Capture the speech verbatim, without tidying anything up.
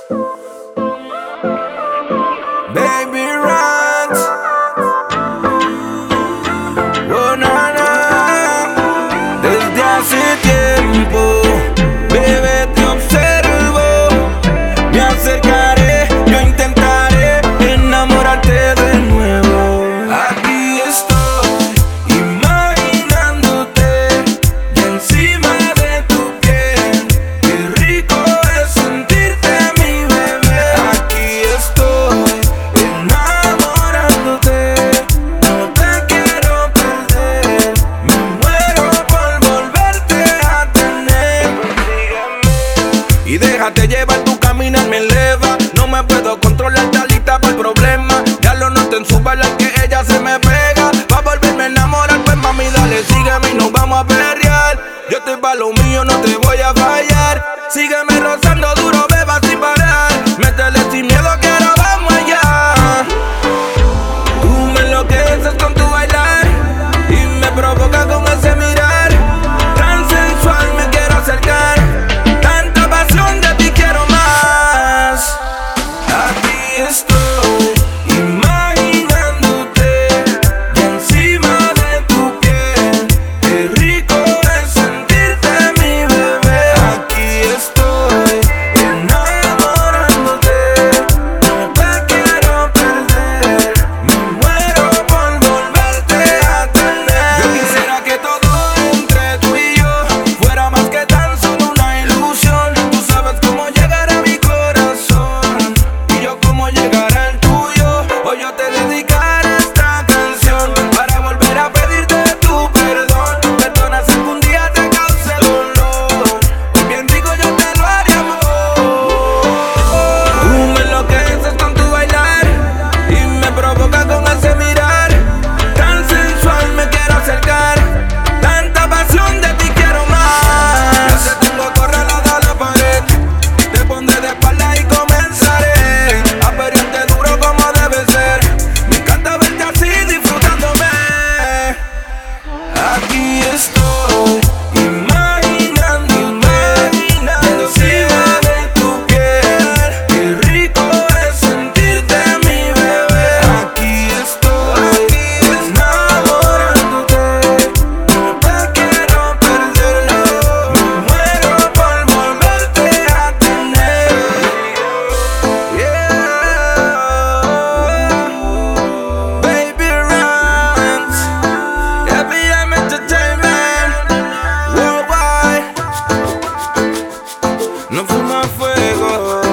Baby Rants. Oh, na, na. Desde hace tiempo, bebé, te observo. Me acercaré, yo intentaré enamorarte de nuevo. Aquí estoy, imaginándote y encima de tu piel. Qué rico es sentirte, mi bebé. Aquí estoy, enamorándote. No te quiero perder. Me muero por volverte a tener. Sígueme y déjate llevar, tu caminar me eleva. No me puedo controlar, talita por problema. Ya lo noto en su bailar que ella se me pega. Pa' volverme a enamorar, pues mami dale, sígueme y nos vamos a perrear. Yo estoy pa' lo mío, no te voy a fallar. Sígueme rozando duro, beba sin parar. Métele sin miedo que ahora vamos allá. Tú me enloqueces con tu bailar y me provoca con ese mirar. Tan sensual me quiero acercar. Tanta pasión, de ti quiero más. Aquí estoy, imaginándote y encima de tu piel. Qué rico es sentirte, mi bebé. Aquí estoy, enamorándote. No te quiero perder. Me muero por volverte a tener. Yo quisiera que todo entre tú y yo fuera más que tan solo una ilusión. Tú sabes cómo llegar a mi corazón y yo cómo llegar al tuyo. Hoy yo te dedicaré esta canción para volver a pedirte tu perdón. Perdona si algún día te causé dolor. Hoy bien rico yo te lo haré, amor. Tú me enloqueces con tu bailar y me provoca con ese mirar. Tan sensual me quiero acercar. Tanta pasión, de ti quiero más. Ya te tengo acorralada a la pared. Te pondré de espalda y comenzaré a pelearte duro como debe ser. Me encanta verte así disfrutándome. Aquí estoy, imaginándote encima de tu piel. Qué rico es sentirte, mi bebé. Aquí estoy, enamorándote. No te quiero perder. Me muero por volverte a tener. Yeah. Baby Rants, F M Entertainment, worldwide. No fuma fuego.